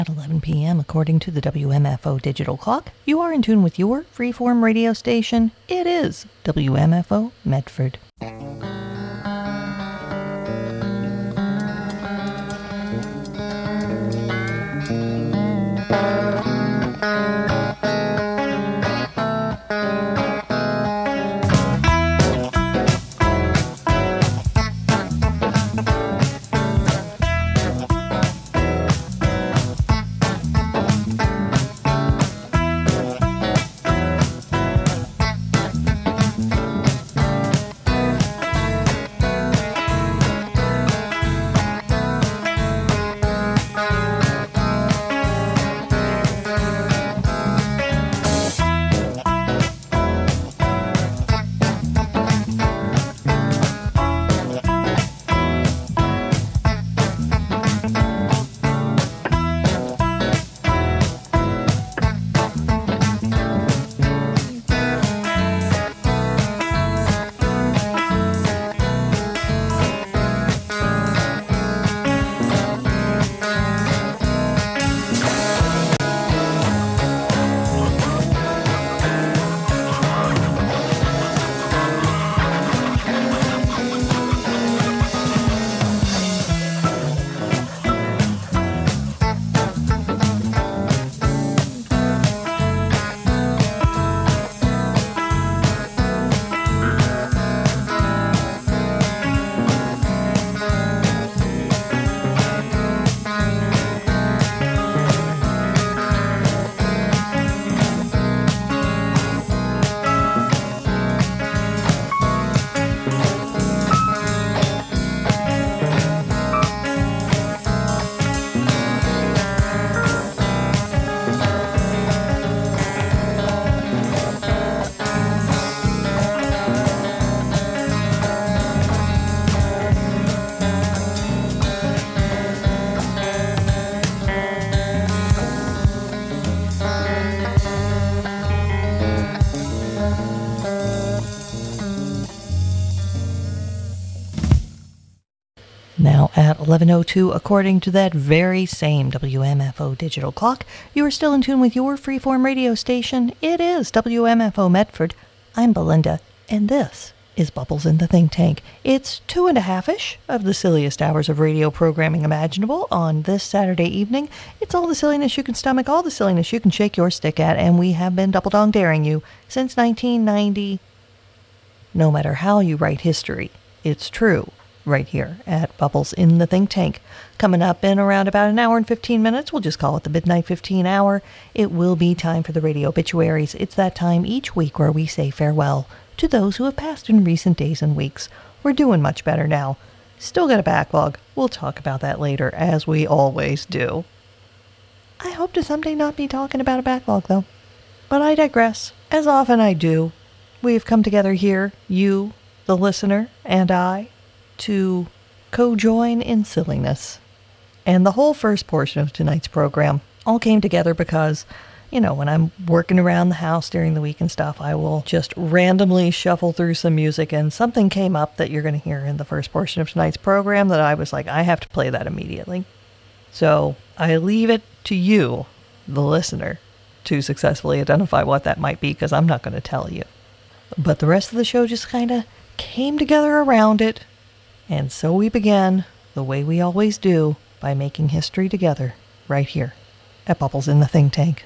At 11 p.m., according to the WMFO digital clock, you are in tune with your freeform radio station. It is WMFO Medford. Now at 11:02, according to that very same WMFO digital clock, you are still in tune with your freeform radio station. It is WMFO Medford. I'm Belinda, and this is Bubbles in the Think Tank. It's 2.5-ish of the silliest hours of radio programming imaginable on this Saturday evening. It's all the silliness you can stomach, all the silliness you can shake your stick at, and we have been double-dong daring you since 1990. No matter how you write history, it's true. Right here at Bubbles in the Think Tank. Coming up in around about an hour and 15 minutes, we'll just call it the Midnight 15 hour. It will be time for the radio obituaries. It's that time each week where we say farewell to those who have passed in recent days and weeks. We're doing much better now. Still got a backlog. We'll talk about that later, as we always do. I hope to someday not be talking about a backlog, though. But I digress. As often I do. We've come together here, you, the listener, and I, to co-join in silliness. And the whole first portion of tonight's program all came together because, when I'm working around the house during the week and stuff, I will just randomly shuffle through some music, and something came up that you're going to hear in the first portion of tonight's program that I was like, I have to play that immediately. So I leave it to you, the listener, to successfully identify what that might be, because I'm not going to tell you. But the rest of the show just kind of came together around it. And so we began, the way we always do, by making history together, right here, at Bubbles in the Think Tank.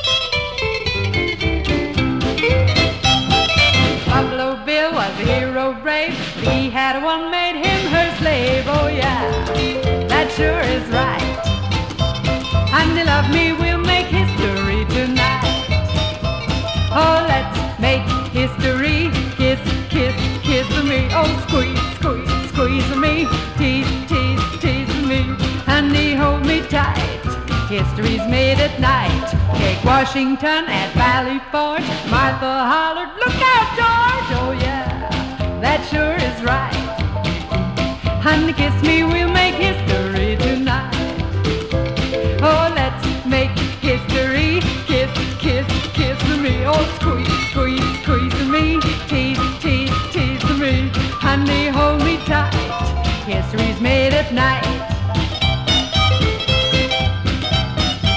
Buffalo Bill was a hero brave. He had one made him her slave. Oh yeah, that sure is right. Honey, love me, we'll make history tonight. Oh, let's make history. Kiss, kiss, kiss me. Oh, squeeze, squeeze. Squeeze me, tease, tease, tease me, honey, hold me tight. History's made at night. Take Washington at Valley Forge. Martha hollered, look out, George. Oh yeah, that sure is right. Honey, kiss me, we'll make history tonight. Oh, let's make history. Kiss, kiss, kiss me. Oh, squeeze, squeeze, squeeze me, tease, tease, tease me, honey, hold me tight. History's made at night.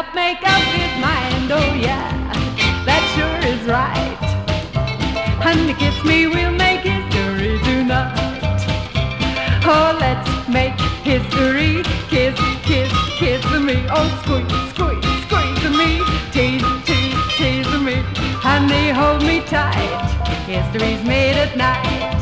quite make up his mind. Oh yeah, that sure is right. Honey, kiss me, we'll make history tonight. Oh, let's make history. Kiss, kiss, kiss me. Oh, squeeze, squeeze, squeeze me. Tease, tease, tease me. Honey, hold me tight. History's made at night.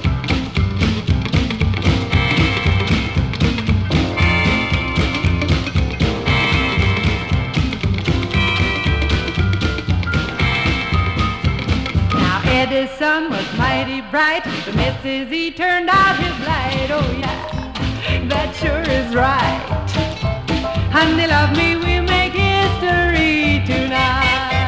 Edison was mighty bright, but Mrs. he turned out his light. Oh yeah, that sure is right. Honey, love me, we'll make history tonight.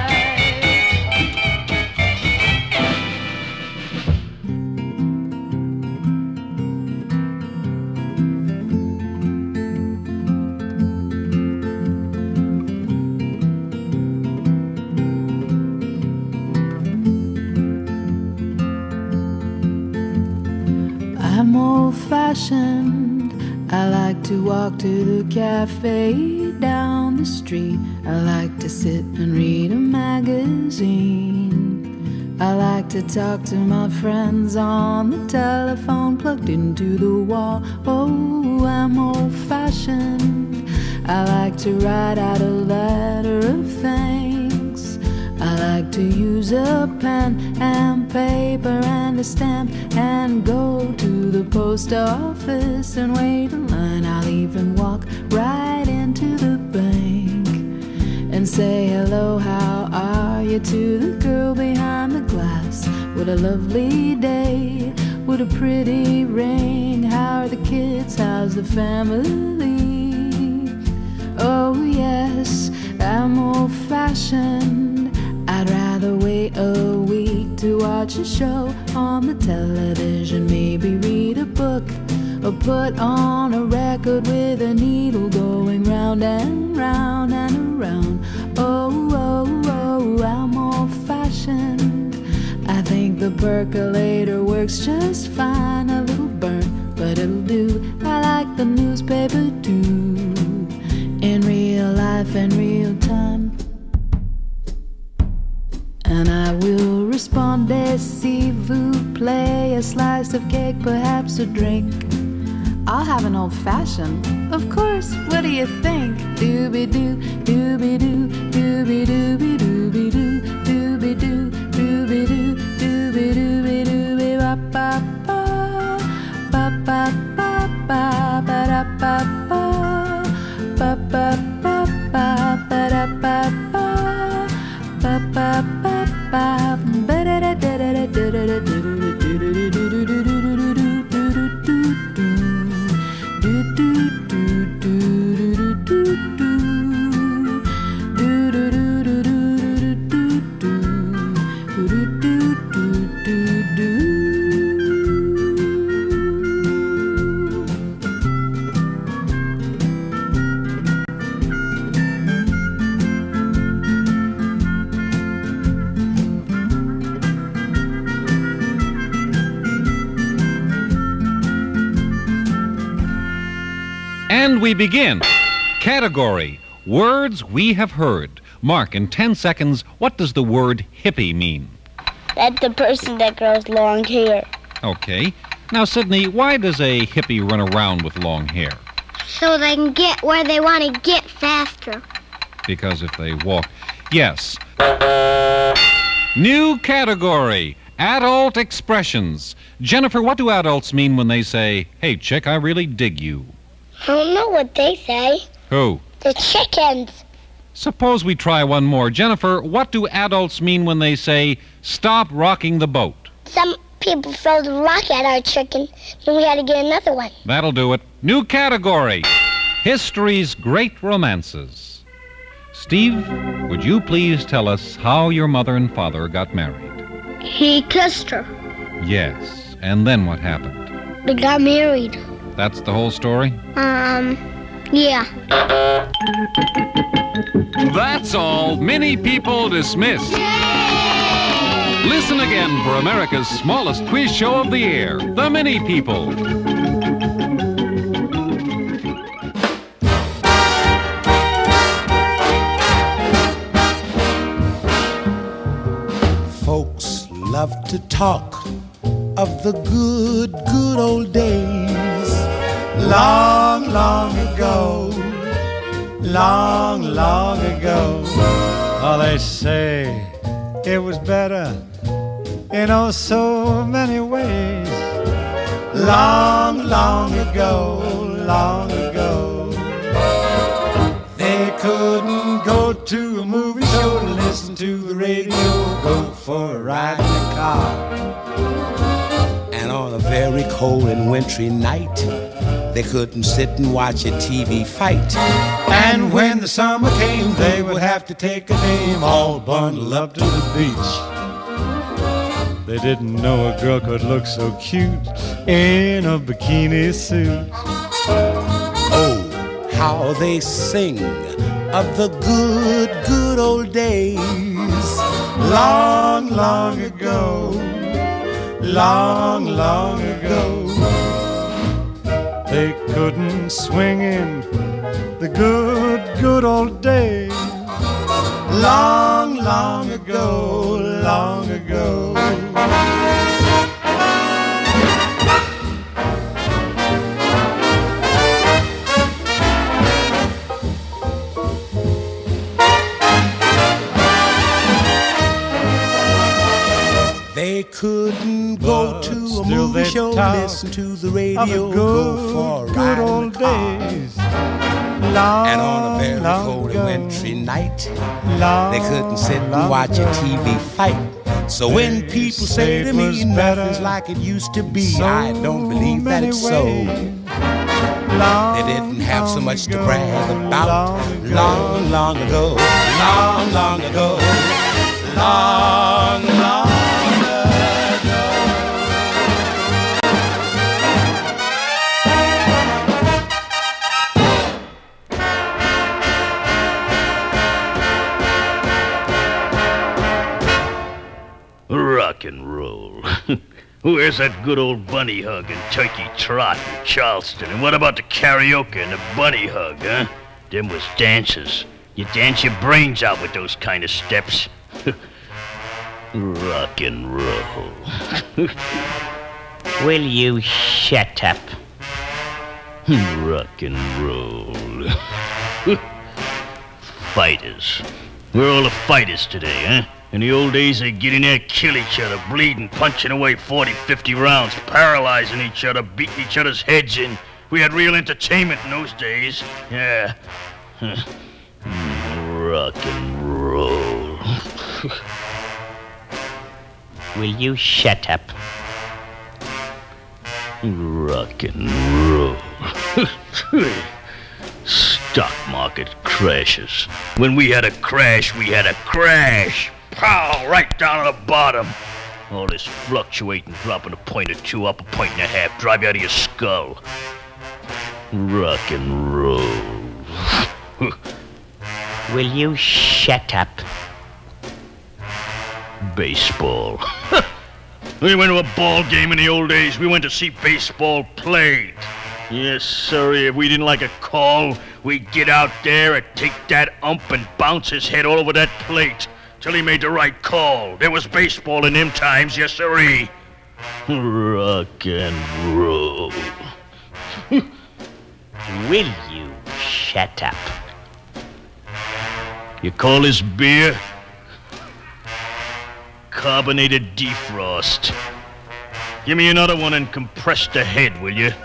I'm old-fashioned. I like to walk to the cafe down the street. I like to sit and read a magazine. I like to talk to my friends on the telephone plugged into the wall. Oh, I'm old-fashioned. I like to write out a letter of thanks. I like to use a pen and paper and a stamp and go to the post office and wait in line. I'll even walk right into the bank and say hello, how are you, to the girl behind the glass. What a lovely day, what a pretty ring. How are the kids, how's the family? Oh yes, I'm old-fashioned. I'd rather wait a week to watch a show on the television, maybe read a book or put on a record with a needle going round and round and around. Oh, oh, oh, I'm old-fashioned. I think the percolator works just fine, a little burnt, but it'll do. I like the newspaper too, in real life and real time. And I will respond, s'il vous plaît, a slice of cake, perhaps a drink. I'll have an old-fashioned, of course, what do you think? Dooby-doo, dooby-doo, dooby-dooby, dooby-doo, dooby-doo, dooby-doo, dooby-dooby-dooby, ba-ba-ba, ba-ba-ba, ba-ba-ba-ba-da-ba-ba, ba-ba-ba-ba, ba-da-ba-ba, ba-ba-ba. And we begin. Category, words we have heard. Mark, in 10 seconds, what does the word hippie mean? That's the person that grows long hair. Okay. Now, Sydney, why does a hippie run around with long hair? So they can get where they want to get faster. Because if they walk... Yes. New category, adult expressions. Jennifer, what do adults mean when they say, "Hey, chick, I really dig you"? I don't know what they say. Who? The chickens. Suppose we try one more. Jennifer, what do adults mean when they say, "Stop rocking the boat"? Some people throw the rock at our chicken, and we had to get another one. That'll do it. New category, history's great romances. Steve, would you please tell us how your mother and father got married? He kissed her. Yes, and then what happened? They got married. That's the whole story? Yeah. That's all. Many people dismissed. Listen again for America's smallest quiz show of the year, The Mini People. love to talk of the good, good old days. Long, long ago, long, long ago. Oh, they say it was better in oh so many ways. Long, long ago, long ago. They couldn't go to a movie show to listen to the radio, go for a ride in a car. And on a very cold and wintry night, they couldn't sit and watch a TV fight. And when the summer came, they would have to take a name, all bundled up to the beach. They didn't know a girl could look so cute in a bikini suit. Oh, how they sing of the good, good old days. Long, long ago, long, long ago. They couldn't swing in the good, good old days. Long, long ago, long ago. They couldn't go to a movie show, listen to the radio, go for a ride in the car. And on a very cold and wintry night, they couldn't sit and watch a TV fight. So when people say to me nothing's like it used to be, I don't believe that it's so. They didn't have so much to brag about. Long, long ago, long, long ago, long, long. Rock and roll. Where's that good old bunny hug and turkey trot in Charleston? And what about the karaoke and the bunny hug, huh? Them was dances. You dance your brains out with those kind of steps. Rock and roll. Will you shut up? Rock and roll. Fighters. We're all the fighters today, huh? In the old days, they'd get in there, kill each other, bleeding, punching away 40, 50 rounds, paralyzing each other, beating each other's heads in. We had real entertainment in those days. Yeah. Rock and roll. Will you shut up? Rock and roll. Stock market crashes. When we had a crash, we had a crash. Pow! Right down to the bottom. All this fluctuating, dropping a point or two, up a point and a half, drive you out of your skull. Rock and roll. Will you shut up? Baseball. We went to a ball game in the old days. We went to see baseball played. Yes, sir. If we didn't like a call, we'd get out there and take that ump and bounce his head all over that plate till he made the right call. There was baseball in them times, yes, sirree. Rock and roll. Will you shut up? You call this beer? Carbonated defrost. Give me another one and compress the head, will you?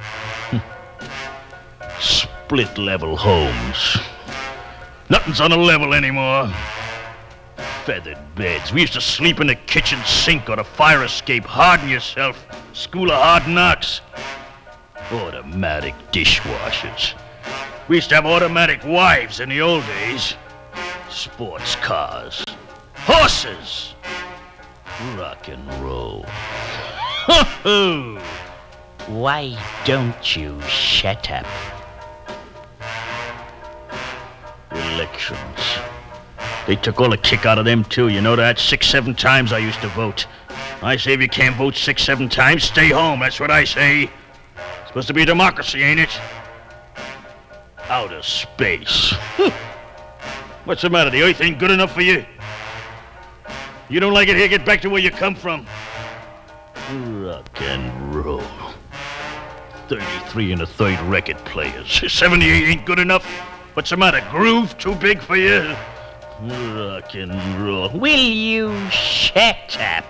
Split level homes. Nothing's on a level anymore. Feathered beds. We used to sleep in the kitchen sink or the fire escape. Harden yourself. School of hard knocks. Automatic dishwashers. We used to have automatic wives in the old days. Sports cars. Horses. Rock and roll. Why don't you shut up? Elections. They took all the kick out of them, too. You know that? 6, 7 times I used to vote. I say if you can't vote 6, 7 times, stay home. That's what I say. It's supposed to be a democracy, ain't it? Outer space. What's the matter? The Earth ain't good enough for you? You don't like it here, get back to where you come from. Rock and roll. 33 1/3 record players. 78 ain't good enough. What's the matter, groove too big for you? Rock and roll. Will you shut up?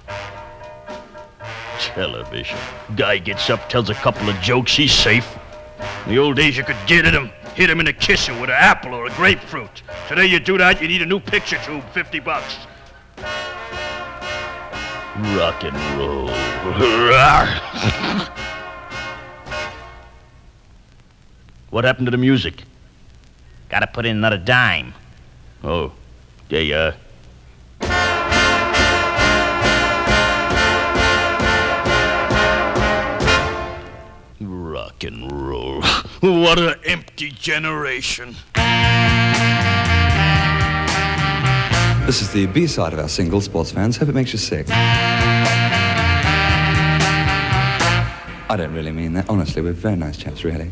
Television. Guy gets up, tells a couple of jokes, he's safe. In the old days, you could get at him, hit him in the kisser with an apple or a grapefruit. Today, you do that, you need a new picture tube, $50. Rock and roll. What happened to the music? Gotta put in another dime. Oh, there you are. Rock and roll. What an empty generation. This is the B-side of our single, sports fans. Hope it makes you sick. I don't really mean that. Honestly, we're very nice chaps, really.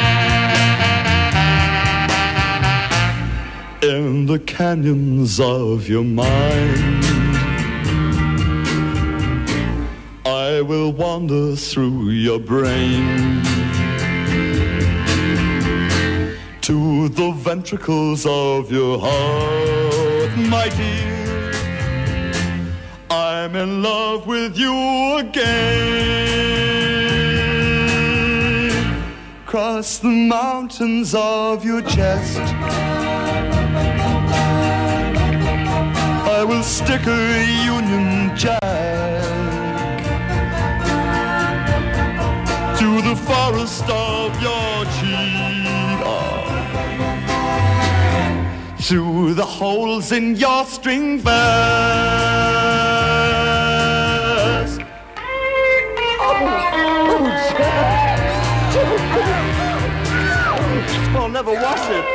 In the canyons of your mind, I will wander through your brain to the ventricles of your heart, my dear. I'm in love with you again. Cross the mountains of your chest, I will stick a Union Jack to the forest of your cheek, through the holes in your string vest. I'll never wash it.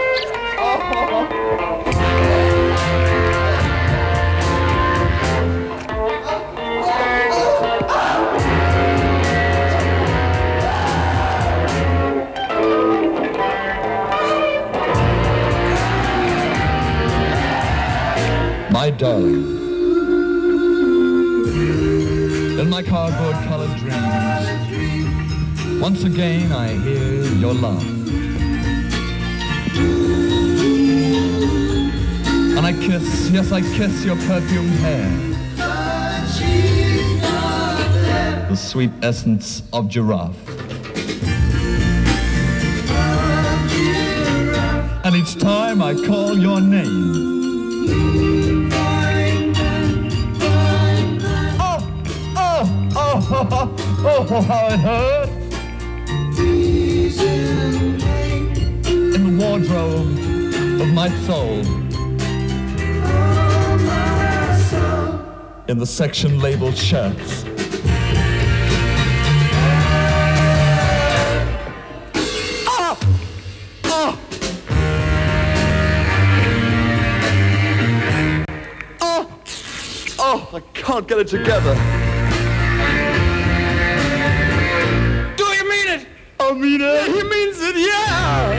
My darling, in my cardboard-colored dreams, once again I hear your love. And I kiss, yes, I kiss your perfumed hair, the sweet essence of giraffe. And each time I call your name, oh, how it hurts. In the wardrobe of my soul, in the section labeled shirts, I can't get it together. Do you mean it? I mean it. He means it, yeah.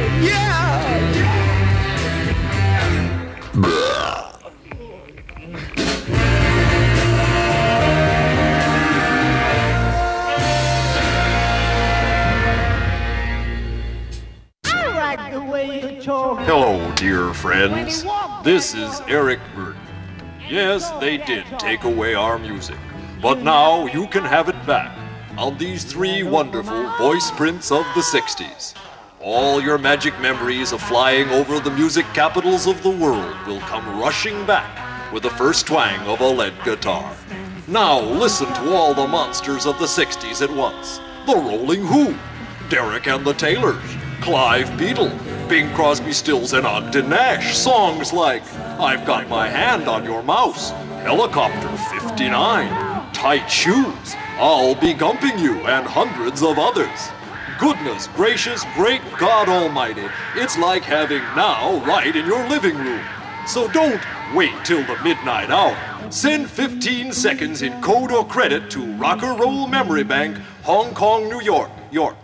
I like the way you talk. Hello, dear friends. This is Eric Burden. Yes, they did take away our music, but now you can have it back on these 3 wonderful voice prints of the 60s. All your magic memories of flying over the music capitals of the world will come rushing back with the first twang of a lead guitar. Now listen to all the monsters of the 60s at once. The Rolling Who, Derek and the Taylors, Clive Beadle, Bing Crosby, Stills and Ogden Nash. Songs like I've Got My Hand on Your Mouse, Helicopter 59, Tight Shoes, I'll Be Gumping You, and hundreds of others. Goodness gracious, great God Almighty, it's like having Now right in your living room. So don't wait till the midnight hour. Send 15 seconds in code or credit to Rock and Roll Memory Bank, Hong Kong, New York, York.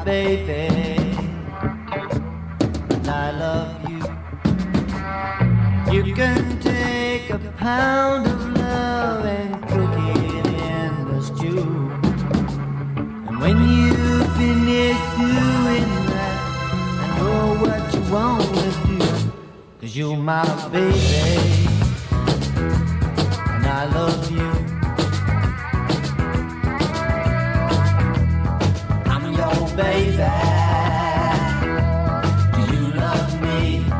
baby, and I love you. You can take a pound of love and cook it in the stew. And when you finish doing that, I know what you want to do. 'Cause you're my baby, and I love you. I'm your baby. Do you love me?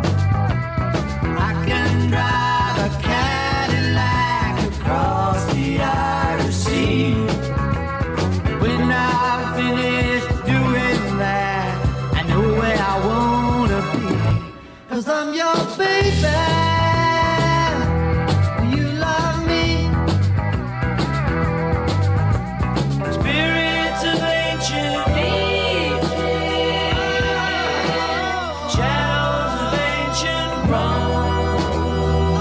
I can drive a Cadillac across the Irish Sea. When I finish doing that, I know where I wanna be. 'Cause I'm your baby. You love me. Spirits of ancient Egypt, shadows of ancient Rome.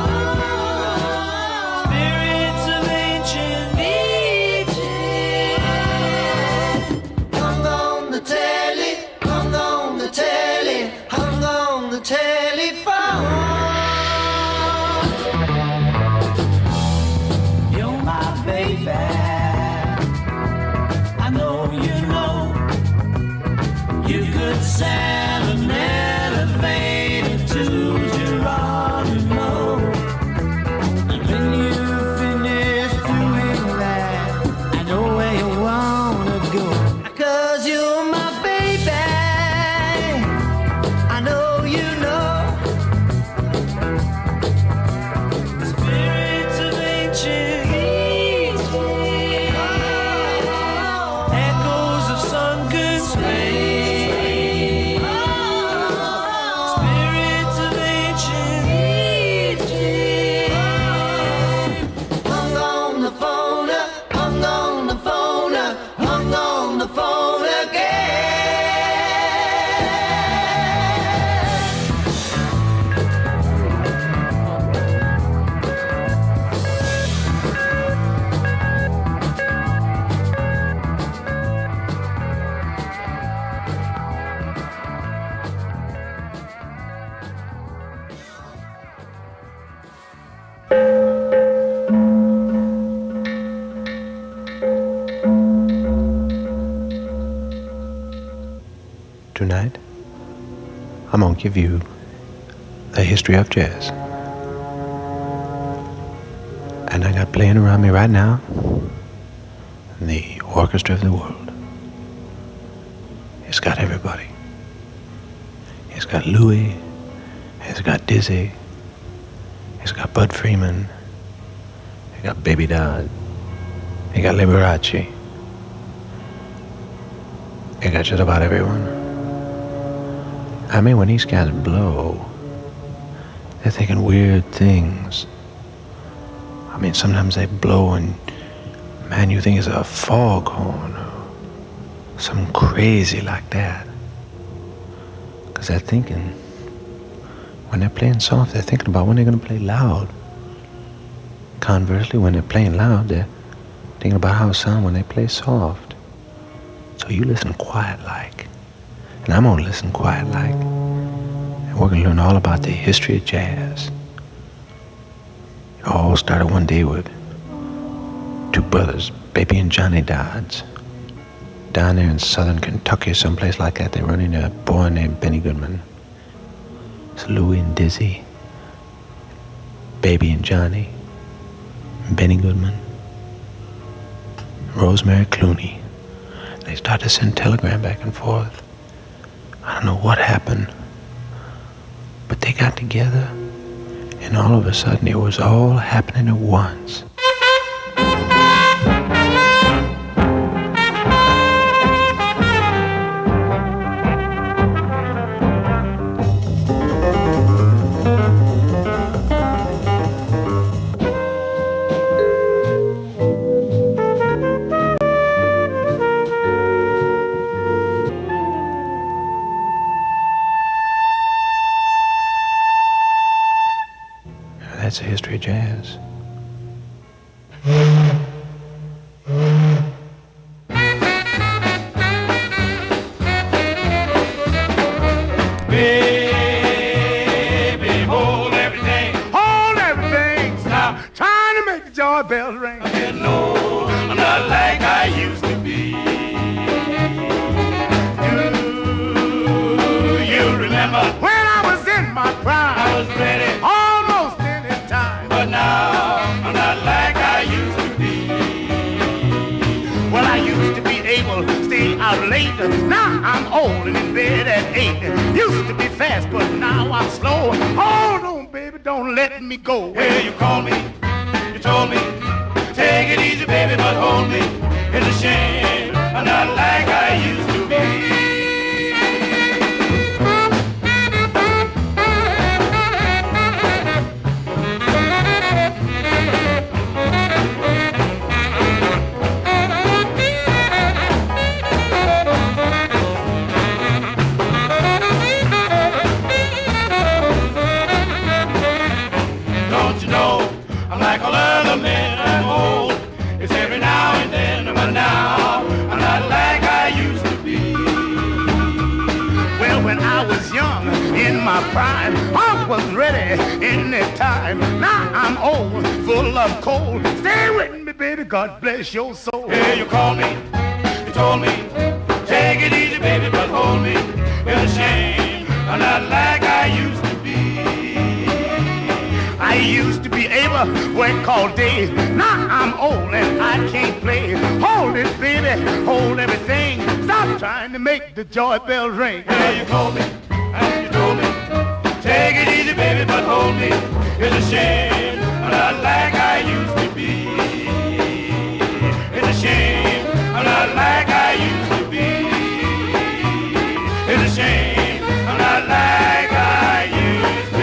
Spirits of ancient Egypt, hung on the telly, hung on the telly, hung on the telephone. You're my baby. I know you know you could send an elevator to Geronimo. And when you finish doing that, I know where you wanna go. 'Cause you're my baby. I know you know. Spirits of ancient Egypt, echoes of sunken space. Spirits of ancient Egypt, hung on the phone, hung on the phone, hung on the phone again. Tonight, I'm gonna give you the history of jazz. And I got playing around me right now the orchestra of the world. It's got everybody. It's got Louis, it's got Dizzy, it's got Bud Freeman, it got Baby Dodd, it got Liberace, it got just about everyone. I mean, when these guys blow, they're thinking weird things. I mean, sometimes they blow and, man, you think it's a foghorn or something crazy like that. 'Cause they're thinking, when they're playing soft, they're thinking about when they're going to play loud. Conversely, when they're playing loud, they're thinking about how it sounds when they play soft. So you listen quiet like. And I'm gonna listen quiet like. And we're gonna learn all about the history of jazz. It all started one day with two brothers, Baby and Johnny Dodds. Down there in southern Kentucky, someplace like that, they run into a boy named Benny Goodman. It's Louie and Dizzy, Baby and Johnny, Benny Goodman, Rosemary Clooney. They started to send telegram back and forth. I don't know what happened, but they got together, and all of a sudden it was all happening at once. That's the history of jazz. bells ring. No, I'm not like I used to be. You remember when I was in my prime? I was ready almost any time. But now I'm not like I used to be. Well, I used to be able to stay out late. Now I'm old and in bed at 8. Used to be fast, but now I'm slow. Hold on, baby, don't let me go. Well, you called me, you told me, take it easy, baby, but hold me. It's a shame I'm not like I used to be. My prime, I was ready any time. Now I'm old, full of cold. Stay with me, baby, God bless your soul. Yeah, you called me, you told me, take it easy, baby, but hold me. It's a shame I'm not like I used to be. I used to be able to work all day. Now I'm old and I can't play. Hold it, baby, hold everything. Stop trying to make the joy bells ring. Yeah, you called me. And you told me, take it easy, baby, but hold me. It's a shame I'm not like I used to be. It's a shame I'm not like I used to be. It's a shame I'm not like I used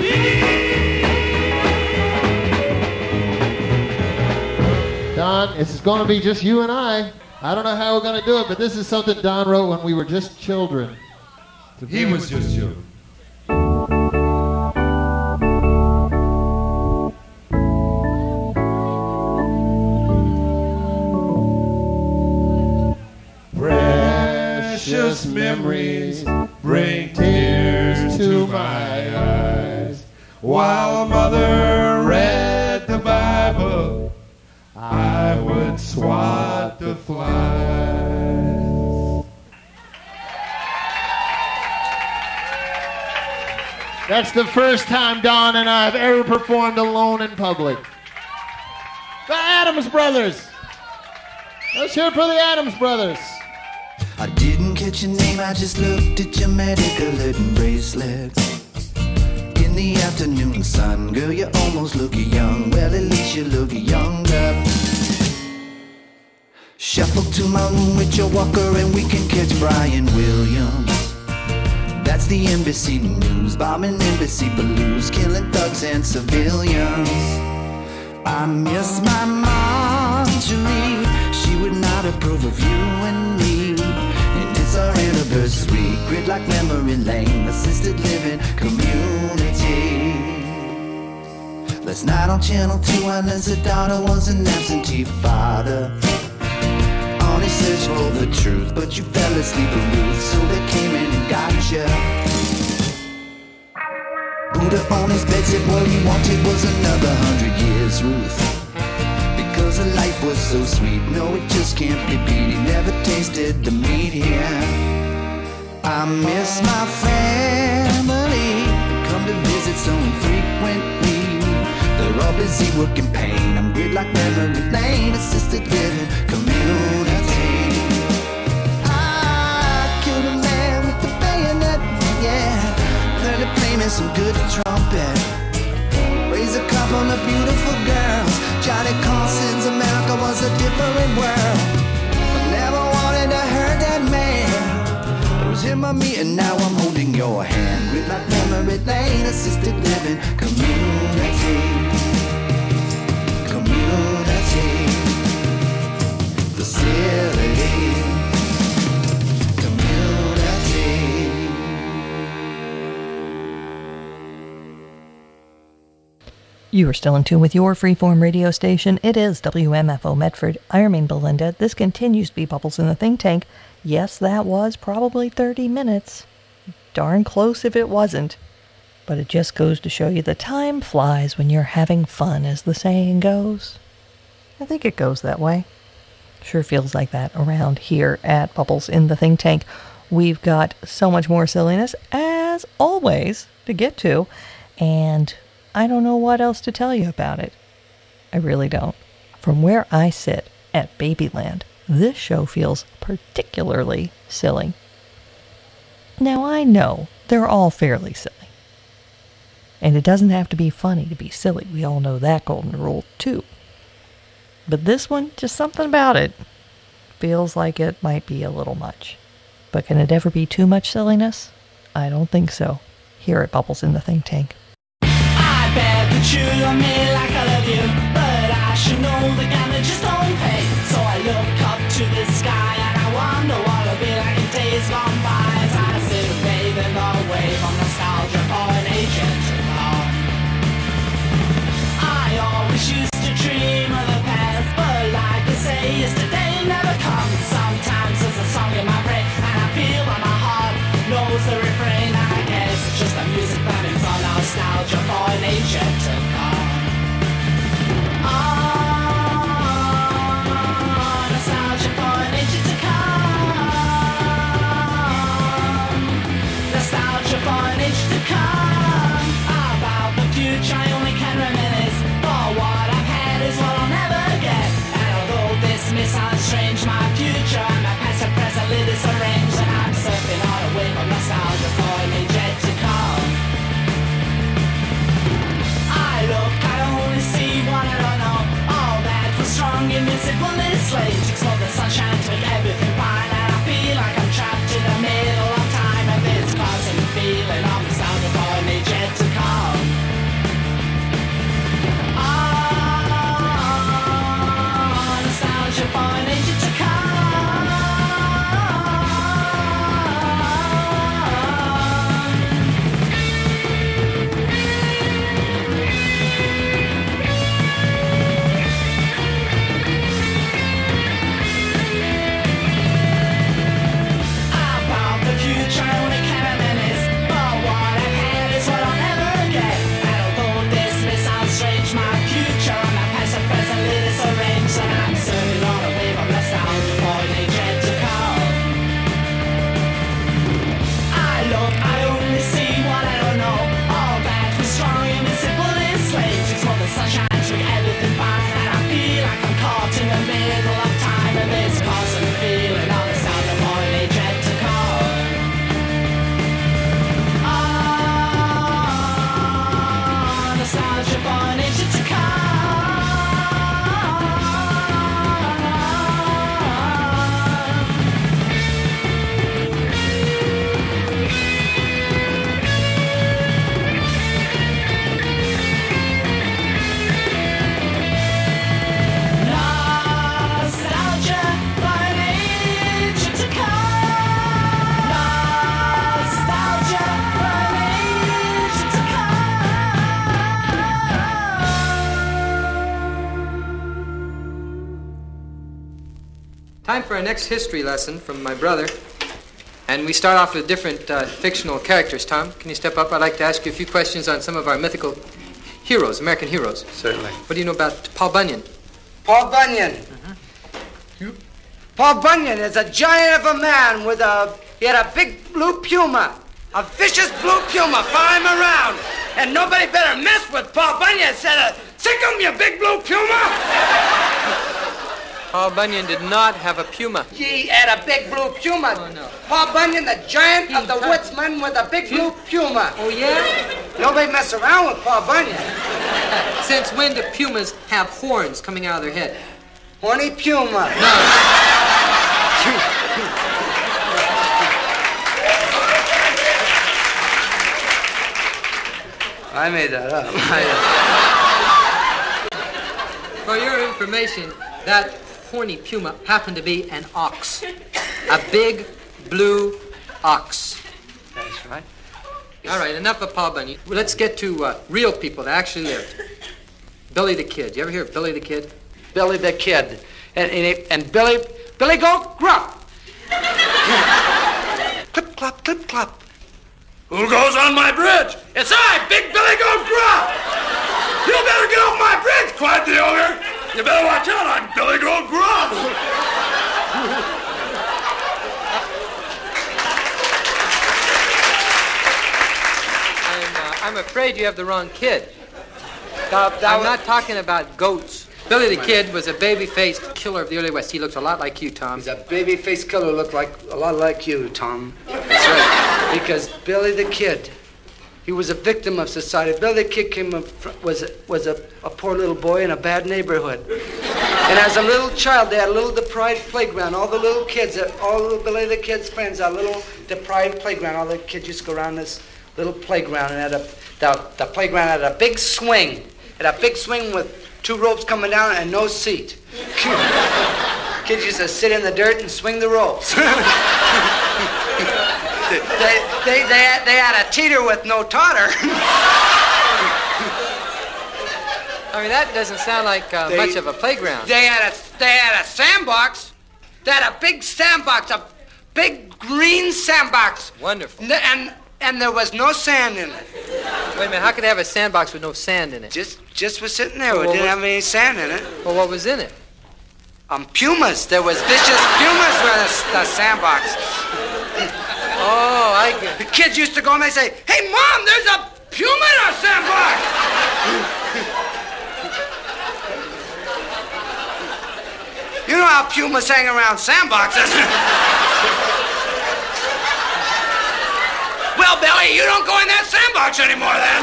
to be. Don, it's going to be just you and I. I don't know how we're going to do it, but this is something Don wrote when we were just children. He was just you. Precious memories bring tears to my eyes. While Mother read the Bible, I would swat the flies. That's the first time Don and I have ever performed alone in public. The Addams Brothers. Let's hear it for the Addams Brothers. I didn't catch your name, I just looked at your medical bracelet. In the afternoon sun, girl, you almost look young. Well, at least you look younger. Shuffle to my room with your walker and we can catch Brian Williams. That's the embassy news, bombing embassy blues, killing thugs and civilians. I miss my Marjorie, she would not approve of you and me. And it's our anniversary, gridlock memory lane, assisted living community. Last night on Channel 2 I learned her daughter was an absentee father. On a search for the truth, but you fell asleep with Ruth, so they came in and got you. Buddha on his bed said what he wanted was another 100 years, Ruth. Because her life was so sweet, no, it just can't be beat. He never tasted the meat here. I miss my family, come to visit so infrequently. They're all busy working pain. I'm gridlock memory lane, assisted living community. I killed a man with the bayonet, yeah. Learned to play me some good trumpet. Raised a couple of beautiful girls. Johnny Carson's America was a different world. I never wanted to hurt that man. It was him or me, and now I'm holding your hand. Gridlock memory lane, assisted living community. Facility, community. You are still in tune with your freeform radio station. It is WMFO Medford. I remain Belinda. This continues to be Bubbles in the Think Tank. Yes, that was probably 30 minutes. Darn close if it wasn't. But it just goes to show you the time flies when you're having fun, as the saying goes. I think it goes that way. Sure feels like that around here at Bubbles in the Think Tank. We've got so much more silliness, as always, to get to, and I don't know what else to tell you about it. I really don't. From where I sit at Babyland, this show feels particularly silly. Now, I know they're all fairly silly. And it doesn't have to be funny to be silly. We all know that golden rule, too. But this one, just something about it, feels like it might be a little much. But can it ever be too much silliness? I don't think so. Here at Bubbles in the Think Tank. I bet that you love me like I love you, but I should know the gamma just don't pay. So I look up to the sky and I wonder what it'll be like in days gone by as I sit and bathe in the wave of nostalgia for an agent to come. I always used to dream of the past, but like they say, yesterday never comes. Sometimes there's a song in my brain and I feel that my heart knows the refrain. I guess it's just the music blabbing for nostalgia for an agent to come. Nostalgia for an agent to come. Nostalgia for an agent to come. About the future I only can reminisce, for what I've had is what I'll never get. And although this may sound strange, my future and my past and presently disarranged, and I'm surfing on a wave of nostalgia for an agent to come. I look, I only see what I don't know. All that was strong, invincible is slave. Explore the sunshine to make everything fine, and I feel like I'm trapped in the middle of time, and this causing a feeling of nostalgia for an agent to come. Nostalgia for an agent to come. About the future I only can reminisce, but what I've had is what I'll never get. And although this may sound strange, my future and my past and presently disarranged, and I'm surfing on a wave of nostalgia for an agent to come. I look, I only see what I don't know. All that was strong and invincible is slave. Explore the sunshine to make everything fine, and I feel like I'm caught in the middle of time, and this causing a feeling of nostalgia for an agent to come. Nostalgia for an agent to come. Nostalgia for an agent to come. Nostalgia for an agent to Time for our next history lesson from my brother. And we start off with different fictional characters. Tom, can you step up? I'd like to ask you a few questions on some of our mythical heroes, American heroes. Certainly. What do you know about Paul Bunyan? Paul Bunyan. Paul Bunyan is a giant of a man with he had a big blue puma. A vicious blue puma follow him around. And nobody better mess with Paul Bunyan. Said, sick 'em, you big blue puma. Paul Bunyan did not have a puma. He had a big blue puma. Oh, no. Paul Bunyan, the giant of the woodsman with a big blue puma. Oh, yeah? Nobody mess around with Paul Bunyan. Since when do pumas have horns coming out of their head? Horny puma. No. I made that up. For your information, that horny puma happened to be an ox. A big blue ox. That's right. All right, enough of Paul Bunyan. Let's get to real people that actually lived. Billy the Kid. You ever hear of Billy the Kid? Billy the Kid. And Billy Goat Gruff. Clip, clop, clip, clop. Who goes on my bridge? It's I, Big Billy Goat Gruff. You better get off my bridge, cried the ogre. You better watch out, I'm Billy Goat Grubb. I'm afraid you have the wrong kid. I'm not talking about goats. Billy the Kid was a baby-faced killer of the early West. He looks a lot like you, Tom. He's a baby-faced killer, looked like a lot like you, Tom. That's right. Because Billy the Kid, he was a victim of society. Billy the Kid was a poor little boy in a bad neighborhood. And as a little child, they had a little deprived playground. All the little kids, all little Billy the Kid's friends, had a little deprived playground. All the kids used to go around this little playground, and the playground had a big swing. It had a big swing with 2 ropes coming down and no seat. Kids used to sit in the dirt and swing the ropes. they had a teeter with no totter. I mean, that doesn't sound like much of a playground. They had a sandbox. They had a big sandbox, a big green sandbox. Wonderful. And there was no sand in it. Wait a minute, how could they have a sandbox with no sand in it? Just was sitting there. It didn't have any sand in it. Well, what was in it? Pumas. There was vicious pumas in the sandbox. Oh, I get it. The kids used to go and they say, "Hey, Mom, there's a puma in our sandbox." You know how pumas hang around sandboxes. Well, Billy, you don't go in that sandbox anymore, then.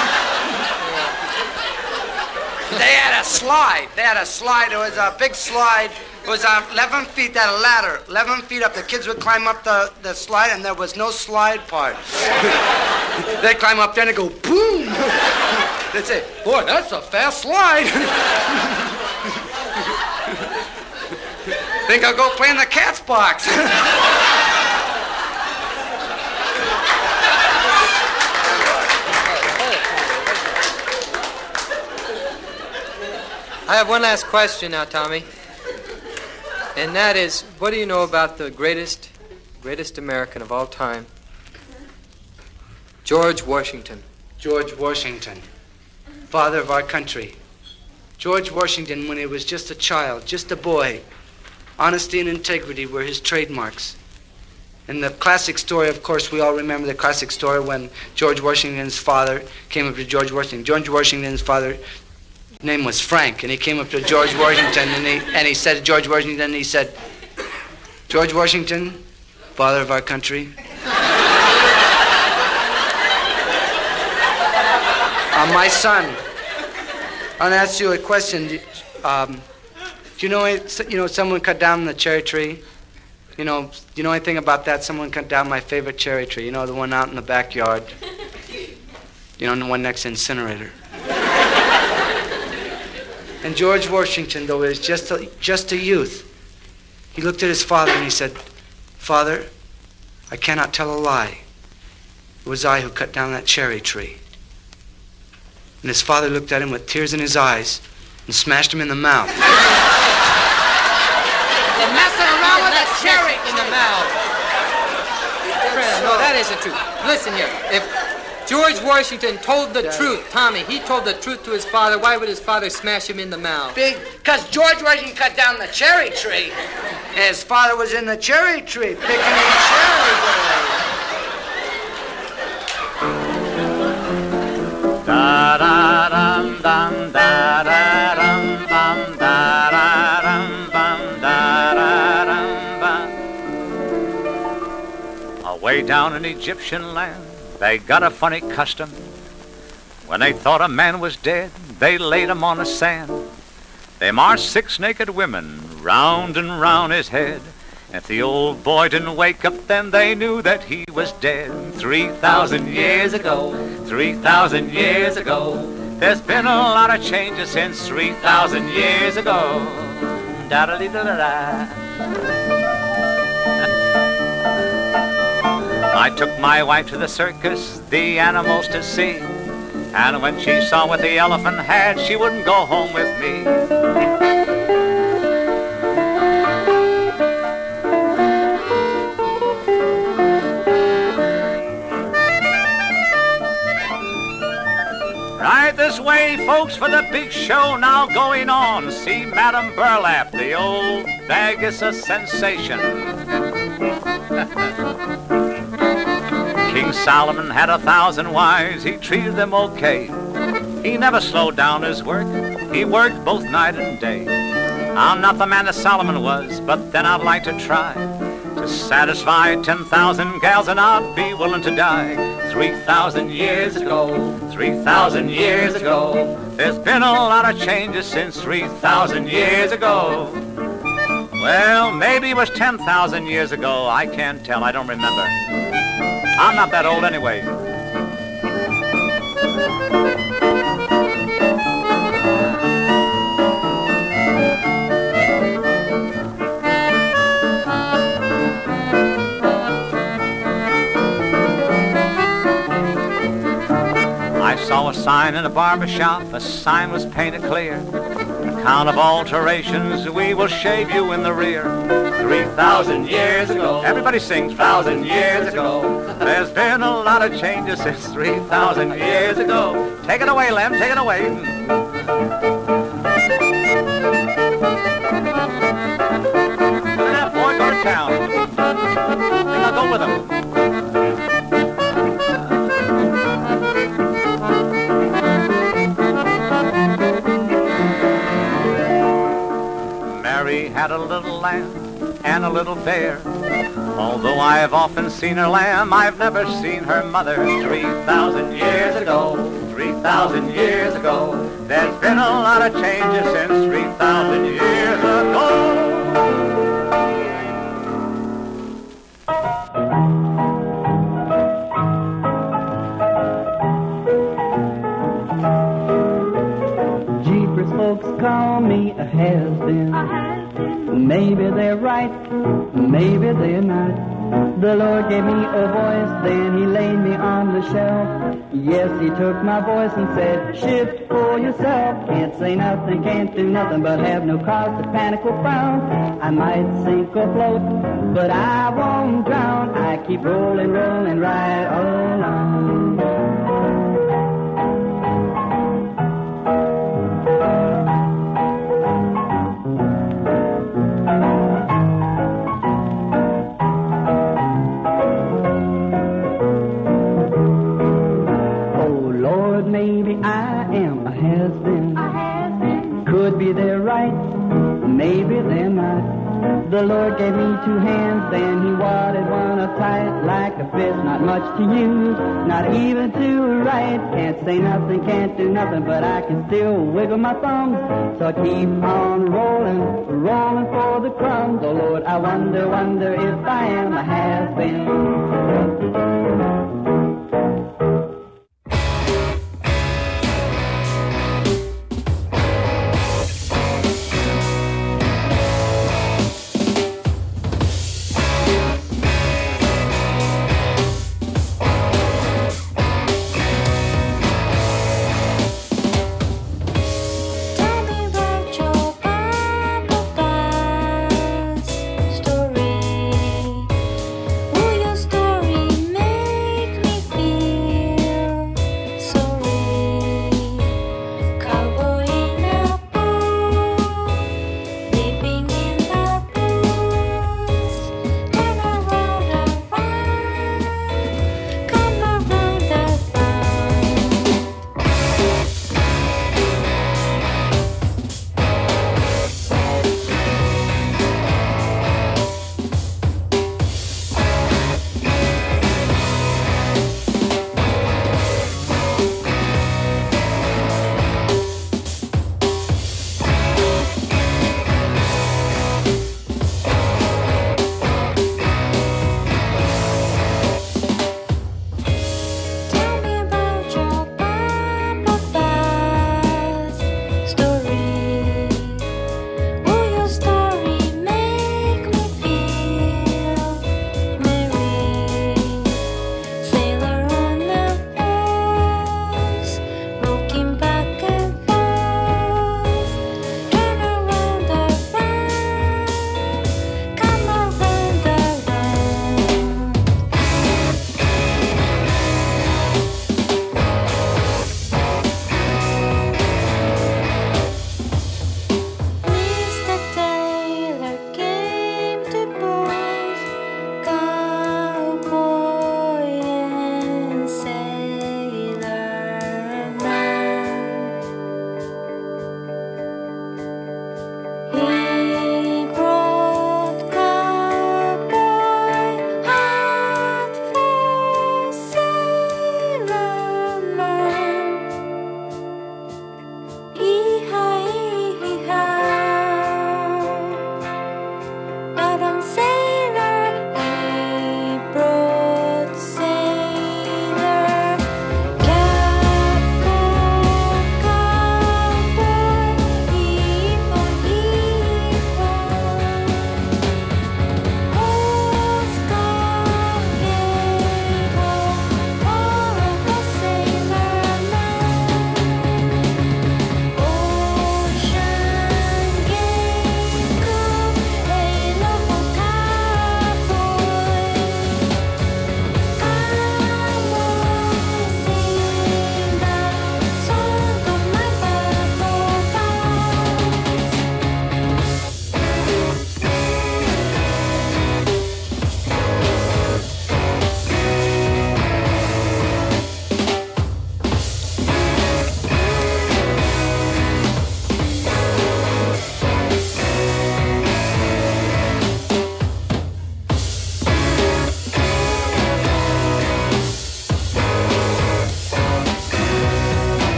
They had a slide. It was a big slide. It was 11 feet. They had a ladder. 11 feet up. The kids would climb up the slide, and there was no slide part. They'd climb up there and go, boom. They'd say, "Boy, that's a fast slide." Think I'll go play in the cat's box. I have one last question now, Tommy. And that is, what do you know about the greatest American of all time? George Washington. George Washington, father of our country. George Washington, when he was just a child, just a boy, honesty and integrity were his trademarks. And the classic story, of course, we all remember the classic story when George Washington's father came up to George Washington. George Washington's father's name was Frank, and he came up to George Washington, and he said to George Washington, he said, "George Washington, father of our country, my son, I want to ask you a question. Do you know someone cut down the cherry tree? Do you know anything about that? Someone cut down my favorite cherry tree. You know, the one out in the backyard. The one next to the incinerator. And George Washington, though he was just a youth, he looked at his father and he said, "Father, I cannot tell a lie. It was I who cut down that cherry tree." And his father looked at him with tears in his eyes and smashed him in the mouth. They're messing around with a cherry in the mouth. No, that isn't true. Listen here. If George Washington told the truth, Tommy, he told the truth to his father, why would his father smash him in the mouth? Because George Washington cut down the cherry tree. And his father was in the cherry tree, picking a cherry. Da da dum dum da da dum bum da da dum bum da da dum bum. Away down in Egyptian land, they got a funny custom. When they thought a man was dead, they laid him on the sand. They marched 6 naked women round and round his head. If the old boy didn't wake up, then they knew that he was dead. 3,000 years ago, 3,000 years ago, there's been a lot of changes since 3,000 years ago. Da-da-dee-da-da-da. I took my wife to the circus, the animals to see. And when she saw what the elephant had, she wouldn't go home with me. Right this away, folks, for the big show now going on. See Madame Burlap, the old bag is a sensation. King Solomon had 1,000 wives, he treated them okay. He never slowed down his work, he worked both night and day. I'm not the man that Solomon was, but then I'd like to try to satisfy 10,000 gals, and I'd be willing to die. 3,000 years ago, 3,000 years ago, there's been a lot of changes since 3,000 years ago. Well, maybe it was 10,000 years ago. I can't tell, I don't remember. I'm not that old anyway. I saw a sign in a barber shop, a sign was painted clear. Count of alterations, we will shave you in the rear. 3,000 years ago, everybody sings 1,000 years ago. There's been a lot of changes since 3,000 years ago. Take it away, Lem, take it away. Look at that boy go to town. I think I'll go with him. Mary had a little lamb and a little bear. Although I have often seen her lamb, I've never seen her mother. 3,000 years ago, 3,000 years ago, there's been a lot of changes since 3,000 years ago. Jeepers, folks call me a has-been. Maybe they're right, maybe they're not. The Lord gave me a voice, then he laid me on the shelf. Yes, he took my voice and said, shift for yourself. Can't say nothing, can't do nothing, but have no cause to panic or frown. I might sink or float, but I won't drown. I keep rolling, rolling right along. Maybe I am a has-been. Could be they're right, maybe they're not. The Lord gave me 2 hands, then he wadded one up tight like a fist. Not much to use, not even to write. Can't say nothing, can't do nothing, but I can still wiggle my thumbs. So I keep on rolling, rolling for the crumbs. Oh Lord, I wonder, wonder if I am a has-been. Story. Will your story make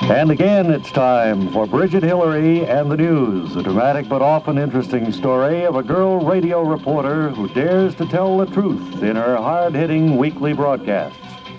And again, it's time for Bridget Hillary and the News, a dramatic but often interesting story of a girl radio reporter who dares to tell the truth in her hard-hitting weekly broadcasts.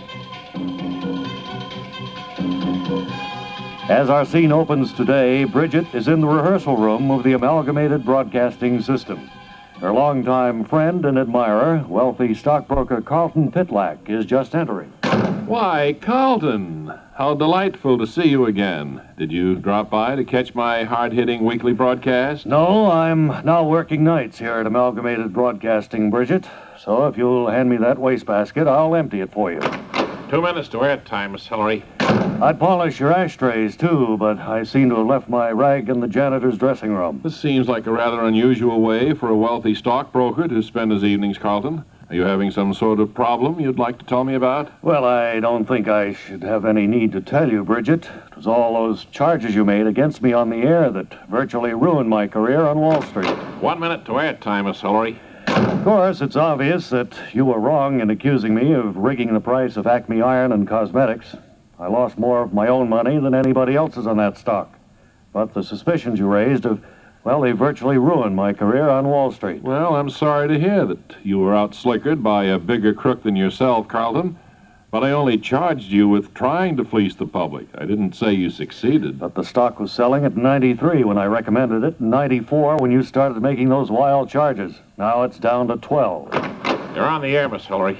As our scene opens today, Bridget is in the rehearsal room of the Amalgamated Broadcasting System. Her longtime friend and admirer, wealthy stockbroker Carlton Pitlack, is just entering. Why, Carlton, how delightful to see you again. Did you drop by to catch my hard-hitting weekly broadcast? No, I'm now working nights here at Amalgamated Broadcasting, Bridget. So if you'll hand me that wastebasket, I'll empty it for you. 2 minutes to airtime, Miss Hillary. I'd polish your ashtrays, too, but I seem to have left my rag in the janitor's dressing room. This seems like a rather unusual way for a wealthy stockbroker to spend his evenings, Carlton. Are you having some sort of problem you'd like to tell me about? Well, I don't think I should have any need to tell you, Bridget. It was all those charges you made against me on the air that virtually ruined my career on Wall Street. 1 minute to airtime, Miss Hillary. Of course, it's obvious that you were wrong in accusing me of rigging the price of Acme Iron and Cosmetics. I lost more of my own money than anybody else's on that stock. But the suspicions you raised have, well, they virtually ruined my career on Wall Street. Well, I'm sorry to hear that you were out-slickered by a bigger crook than yourself, Carlton. But I only charged you with trying to fleece the public. I didn't say you succeeded. But the stock was selling at 93 when I recommended it, and 94 when you started making those wild charges. Now it's down to 12. You're on the air, Miss Hillary.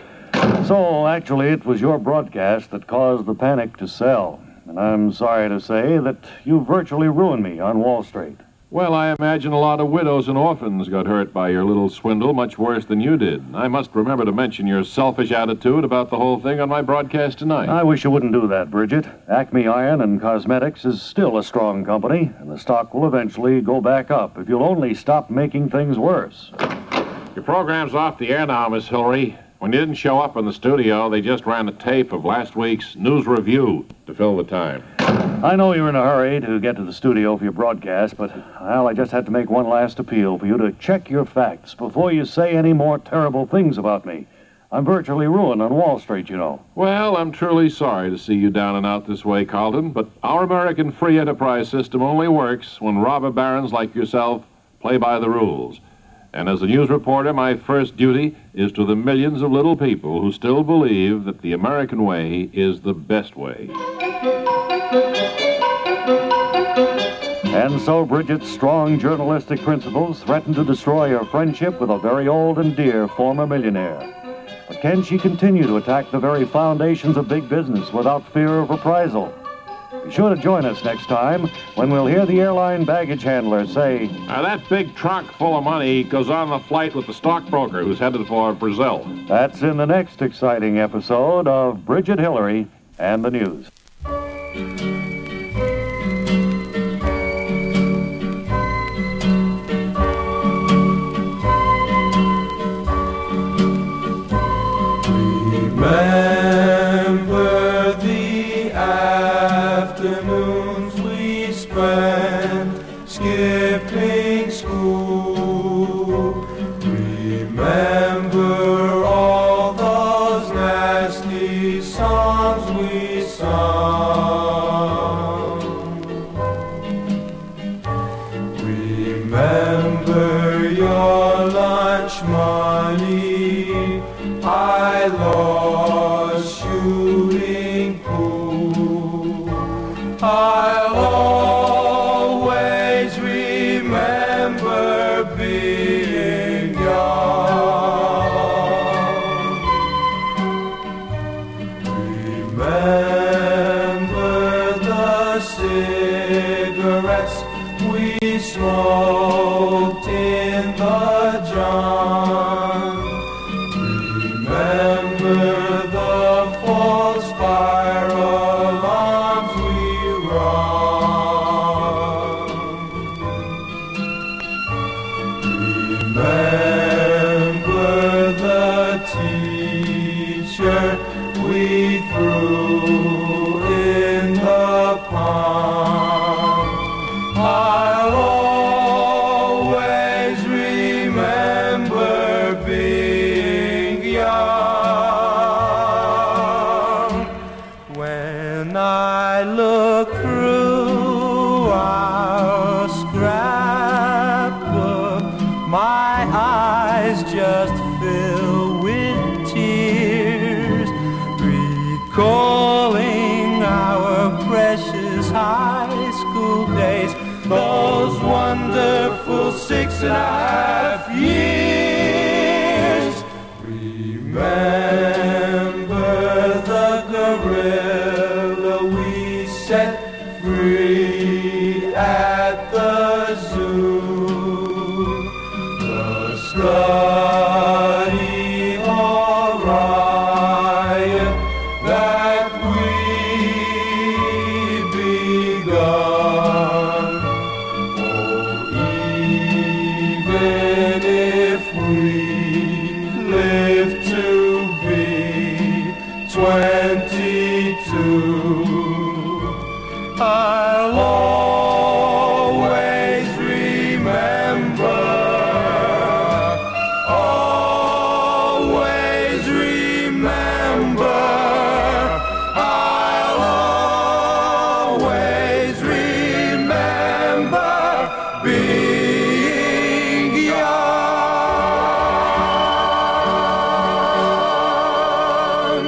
So, actually, it was your broadcast that caused the panic to sell. And I'm sorry to say that you virtually ruined me on Wall Street. Well, I imagine a lot of widows and orphans got hurt by your little swindle much worse than you did. I must remember to mention your selfish attitude about the whole thing on my broadcast tonight. I wish you wouldn't do that, Bridget. Acme Iron and Cosmetics is still a strong company, and the stock will eventually go back up if you'll only stop making things worse. Your program's off the air now, Miss Hillary. When you didn't show up in the studio, they just ran a tape of last week's news review to fill the time. I know you're in a hurry to get to the studio for your broadcast, but, well, I just had to make one last appeal for you to check your facts before you say any more terrible things about me. I'm virtually ruined on Wall Street, you know. Well, I'm truly sorry to see you down and out this way, Carlton, but our American free enterprise system only works when robber barons like yourself play by the rules. And as a news reporter, my first duty is to the millions of little people who still believe that the American way is the best way. And so Bridget's strong journalistic principles threaten to destroy her friendship with a very old and dear former millionaire. But can she continue to attack the very foundations of big business without fear of reprisal? Be sure to join us next time when we'll hear the airline baggage handler say, that big trunk full of money goes on the flight with the stockbroker who's headed for Brazil. That's in the next exciting episode of Bridget Hillary and the News. Remember the afternoons we spent skipping school. Remember all those nasty songs we sung. Remember your lunch money I lost shooting pool. I'll always remember being young. Remember the cigarettes we smoked in the John. Remember the false fire alarms we rung. Remember the teacher we threw in the pond. I'll always remember look through our scrapbook, my eyes just fill with tears, recalling our precious high school days, those wonderful 6.5 years. Remember the gorilla we set free at the zoo, the study hall riot that we begun. Oh, even if we live to be 22, I'll always remember, always remember, I'll always remember being young.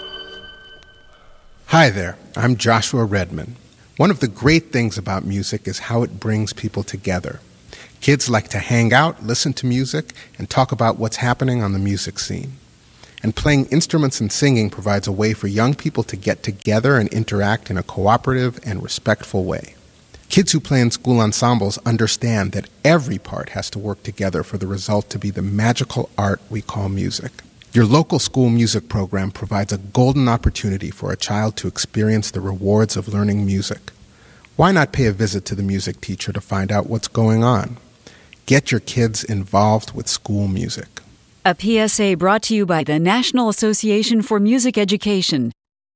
Hi there, I'm Joshua Redman. One of the great things about music is how it brings people together. Kids like to hang out, listen to music, and talk about what's happening on the music scene. And playing instruments and singing provides a way for young people to get together and interact in a cooperative and respectful way. Kids who play in school ensembles understand that every part has to work together for the result to be the magical art we call music. Your local school music program provides a golden opportunity for a child to experience the rewards of learning music. Why not pay a visit to the music teacher to find out what's going on? Get your kids involved with school music. A PSA brought to you by the National Association for Music Education.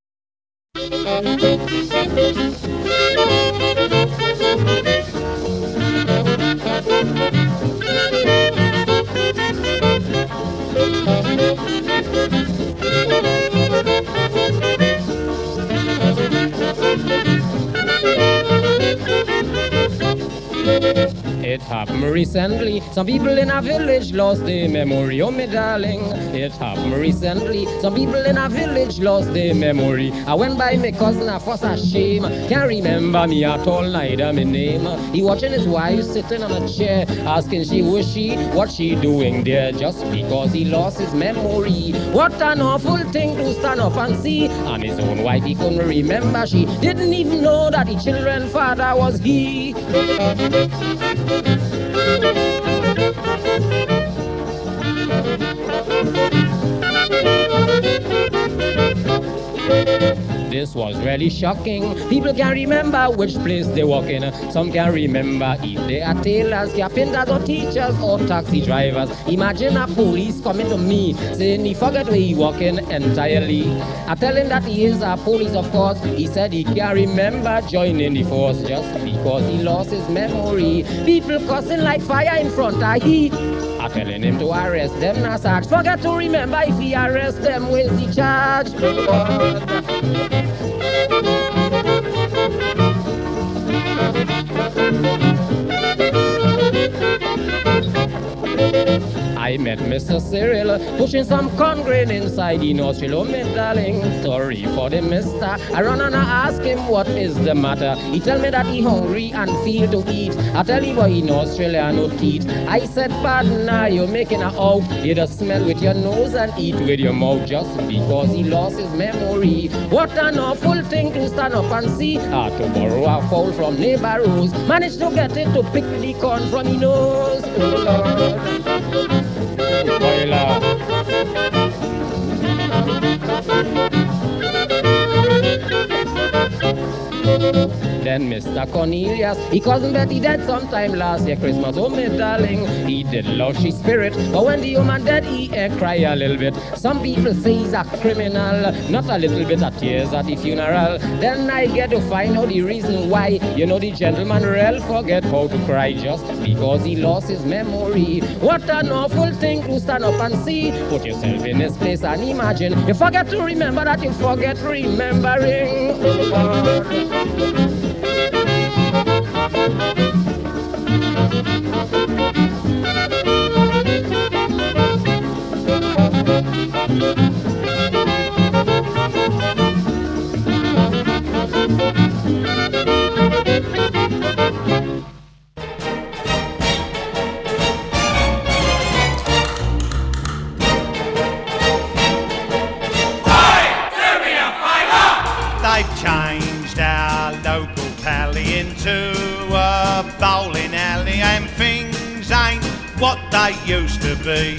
It happened recently, some people in a village lost their memory, oh me darling. It happened recently, some people in a village lost their memory. I went by my cousin, I fuss a shame, can't remember me at all, neither me name. He watching his wife sitting on a chair, asking she who is she, what she doing there, just because he lost his memory. What an awful thing to stand up and see, and his own wife he couldn't remember, she didn't even know that the children's father was he. This was really shocking. People can't remember which place they walk in. Some can't remember if they are tailors, carpenters or teachers or taxi drivers. Imagine a police coming to me saying he forgot where he walk in entirely. I tell him that he is a police, of course. He said he can't remember joining the force just because he lost his memory. People cussing like fire in front of he. I telling him to arrest them, not search. Forget to remember if he arrest them, where's the charge? I met Mr. Cyril pushing some corn grain inside the nostril. Oh, my darling, sorry for the mister. I run and I ask him what is the matter. He tell me that he hungry and feel to eat. I tell him why in Australia no teeth. I said, pardon, now you're making a out. You just smell with your nose and eat with your mouth just because he lost his memory. What an awful thing to stand up and see. Ah, to borrow a fowl from neighbor Rose. Managed to get it to pick the corn from his nose. Oh, Lord. then Mr. Cornelius, he cousin Betty dead sometime last year Christmas. Oh, me darling, he did love she spirit, but when the woman dead, he cry a little bit. Some people say he's a criminal, not a little bit of tears at the funeral. Then I get to find out the reason why. You know the gentleman real forget how to cry just because he lost his memory. What an awful thing to stand up and see. Put yourself in his place and imagine. You forget to remember that you forget remembering. They've changed our local pally into a bowling alley, and things ain't what they used to be.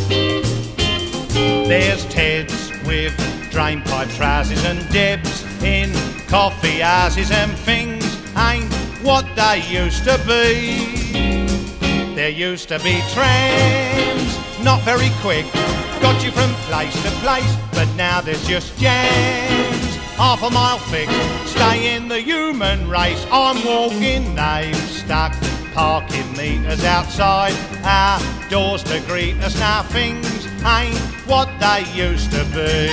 There's Teds with drainpipe trousers and Debs in coffee houses, and things ain't what they used to be. There used to be trams, not very quick, got you from place to place, but now there's just jams, half a mile thick, stay in the human race. I'm walking, they've stuck parking meters outside our doors to greet us. Now things ain't what they used to be.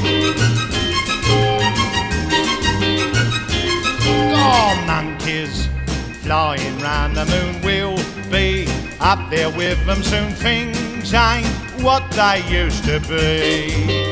Oh, monkeys flying round the moon, we'll be up there with them soon. Things ain't what they used to be.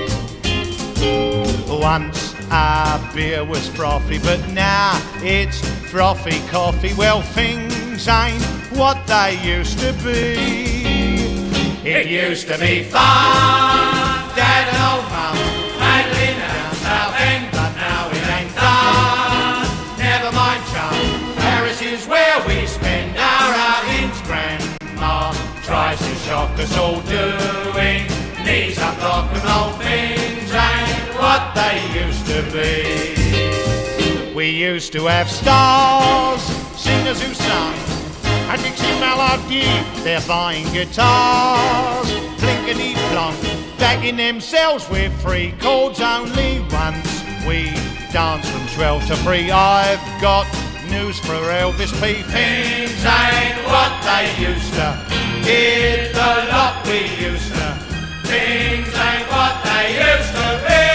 Once our beer was frothy, but now it's frothy coffee. Well, things ain't what they used to be. It used to be fun, Dad and old Mum paddling down Southend, but now it ain't fun. Never mind, chum, Paris is where we spend our outings. Grandma tries to shock us all, doing knees up rock and roll. Things ain't what they used to be. We used to have stars, singers who sung a Dixie melody. They're buying guitars, blinkety plonk, bagging themselves with 3 chords only once. We dance from 12 to 3. I've got news for Elvis P. Things ain't what they used to. Hit the lot we used to. Things ain't what they used to be.